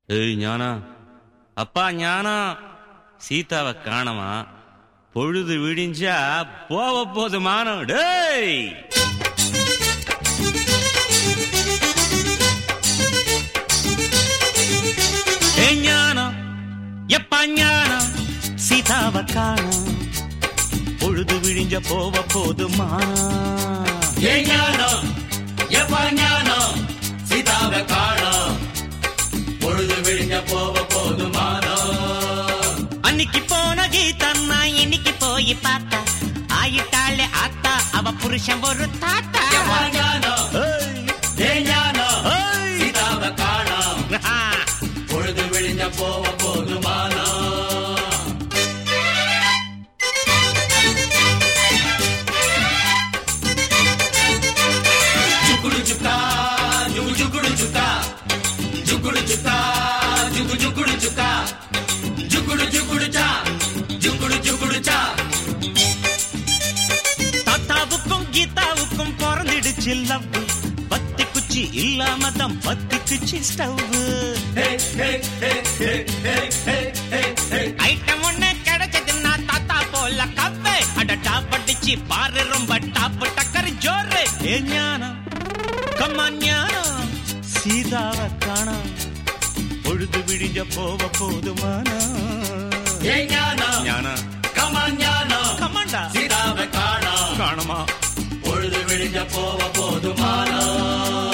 ஏய் ஞானா, அப்பா ஞானா, சீதாவை காணமா? பொழுது விடிஞ்சா போவ போது மானம். டேய் ஞானம், எப்பா ஞானம், சீதாவை காணோம். பொழுது விடிஞ்ச போவ போது மானம். ஞானம், எப்பா ஞானம், சீதாவை காணோம். பொழுது விடிஞ்ச போவ போது மானம். அன்னைக்கு போன கீதன்னா இன்னைக்கு போய் பார்த்தா ஆயிட்டாளே ஆத்தா, அவ புருஷன் ஒரு தாத்தா. ஞானம், ஞானம், சீதாவை காணோம். பொழுது விடிஞ்ச போவ போது மானம். ஜுகுடு ஜுக்கா, ஜுகு ஜுகுடு ஜுக்கா, ஜுகுடு ஜுக்கா, ஜுகு ஜுகுடு ஜுக்கா, ஜுகுடு ஜுகுடு சா, ஜுகுடு ஜுகுடு சா. தாத்தாவுக்கும் கீதாவுக்கும் பிறந்திடுச்சு லவ். பத்தி குச்சி இல்லாம தான் பத்தி குச்சி ஸ்டவ். ஐட்டம் ஒண்ணு கிடைச்சதுன்னா தாத்தா போல கவ்வு. அட டாப் அடிச்சு பாரு ரொம்ப டாப் டக்கர் ஜோரு. ஏ ஞானம், கம்மா ஞானம், சீதாவை காணோம். பொழுது விடிஞ்ச போவ போதுமானா. ஞானம், ஞானா, கமான் ஞானம், கமாண்டா, சீதாவை காணோம். காணுமா? பொழுது விடிஞ்ச போவ போது மானம்.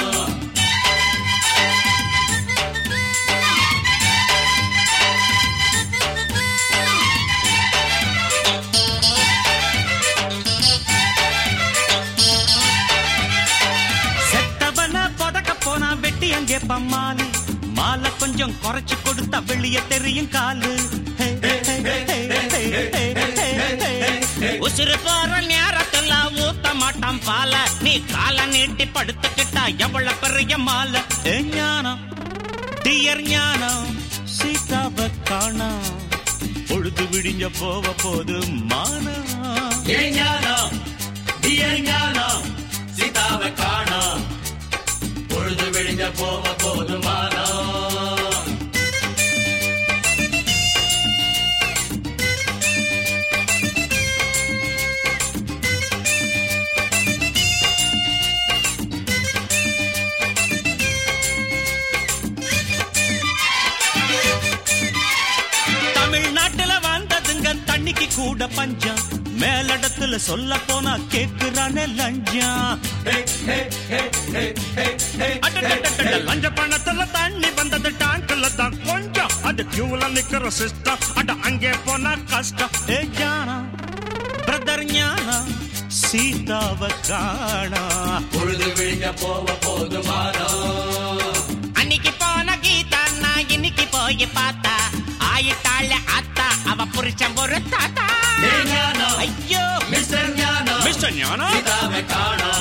போனா வெட்டி அங்கே பம்மாலு. மாலை கொஞ்சம் குறைச்சு கொடுத்தா வெளிய தெரியும் காலு. உசுறு போற நேரத்துல ஊத்த மாட்டான் பால. நீ கால நீட்டி படுத்துக்கிட்டா எவ்வளவு பெரிய மாலை. ஞானம், டியர் ஞானம், சீதாவை காணோம். பொழுது விடிஞ்ச போவ போது மானம். ஞானம், டியர் ஞானம், சீதாவை காணோம். பொழுது விடிஞ்ச போவ போது மானம். தமிழ்நாட்டுல வந்ததுங்க தண்ணிக்கு கூட பஞ்சம். மேலிடத்துல சொல்ல போனா கேக்குறானே லஞ்சம். லஞ்ச பணத்துல தண்ணி வந்தது டாங்க்ல தான் கொஞ்சம். அது கியூல நிக்கிற சிஸ்டம். அட அங்கே போனா கஷ்டம். ஏ ஞானம், பிரதர் ஞானம், சீதாவை காணோம். பொழுது விடிஞ்ச போவ போது மானம். அன்னைக்கு போன கீதா நான் இன்னைக்கு போய் பார்த்தா ஆயிட்டாளே ஆத்தா, அவ புருஷன் ஒரு தாத்தா. ஞானம், ஐயோ மிஸ்டர் ஞானம், மிஸ்டர் ஞானம், சீதாவை காணோம்.